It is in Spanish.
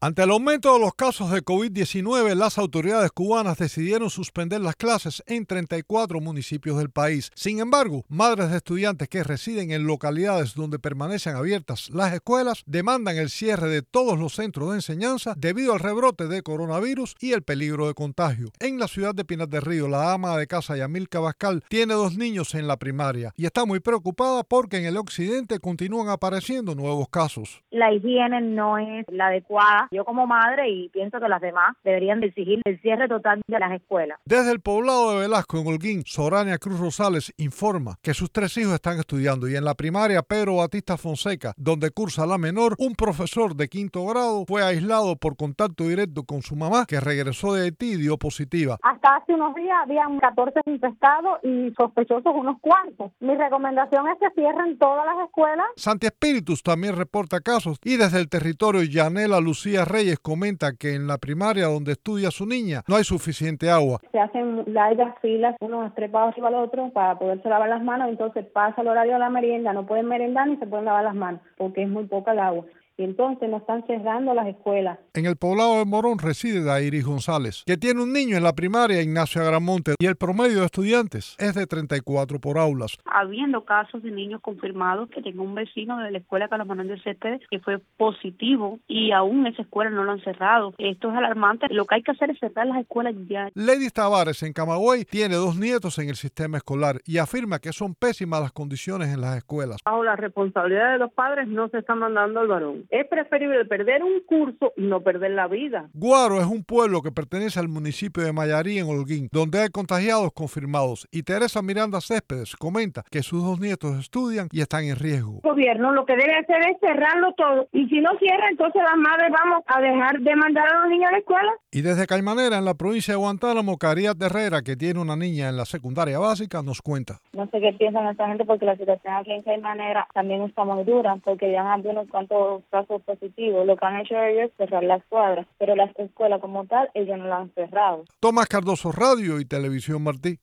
Ante el aumento de los casos de COVID-19, las autoridades cubanas decidieron suspender las clases en 34 municipios del país. Sin embargo, madres de estudiantes que residen en localidades donde permanecen abiertas las escuelas demandan el cierre de todos los centros de enseñanza debido al rebrote de coronavirus y el peligro de contagio. En la ciudad de Pinar del Río, la ama de casa Yamilka Bascal tiene 2 niños en la primaria y está muy preocupada porque en el occidente continúan apareciendo nuevos casos. La higiene no es la adecuada. Yo como madre, y pienso que las demás, deberían exigir el cierre total de las escuelas. Desde el poblado de Velasco, en Holguín, Sorania Cruz Rosales informa que sus 3 hijos están estudiando y en la primaria Pedro Batista Fonseca, donde cursa la menor, un profesor de 5º grado fue aislado por contacto directo con su mamá, que regresó de Haití y dio positiva. Hasta hace unos días habían 14 infectados y sospechosos unos cuantos. Mi recomendación es que cierren todas las escuelas. Santi Espíritus también reporta casos y desde el territorio Yanela Lucía Reyes comenta que en la primaria donde estudia su niña no hay suficiente agua. Se hacen largas filas, unos trepados arriba al otro para poderse lavar las manos, entonces pasa el horario de la merienda, no pueden merendar ni se pueden lavar las manos porque es muy poca el agua. Y entonces nos están cerrando las escuelas. En el poblado de Morón reside Dairis González, que tiene un niño en la primaria, Ignacio Agramonte, y el promedio de estudiantes es de 34 por aulas. Habiendo casos de niños confirmados, que tengo un vecino de la escuela Carlos Manuel de Céspedes que fue positivo y aún esa escuela no lo han cerrado. Esto es alarmante. Lo que hay que hacer es cerrar las escuelas ya. Lady Tavares, en Camagüey, tiene 2 nietos en el sistema escolar y afirma que son pésimas las condiciones en las escuelas. Bajo la responsabilidad de los padres no se está mandando al varón. Es preferible perder un curso y no perder la vida. Guaro es un pueblo que pertenece al municipio de Mayarí, en Holguín, donde hay contagiados confirmados. Y Teresa Miranda Céspedes comenta que sus 2 nietos estudian y están en riesgo. El gobierno lo que debe hacer es cerrarlo todo. Y si no cierra, entonces las madres vamos a dejar de mandar a los niños a la escuela. Y desde Caimanera, en la provincia de Guantánamo, Cariat Herrera, que tiene una niña en la secundaria básica, nos cuenta. No sé qué piensan esta gente porque la situación aquí en Caimanera también está muy dura porque ya han habido unos cuantos casos positivos. Lo que han hecho ellos es cerrar las cuadras, pero las escuelas como tal, ellos no las han cerrado. Tomás Cardoso, Radio y Televisión Martí.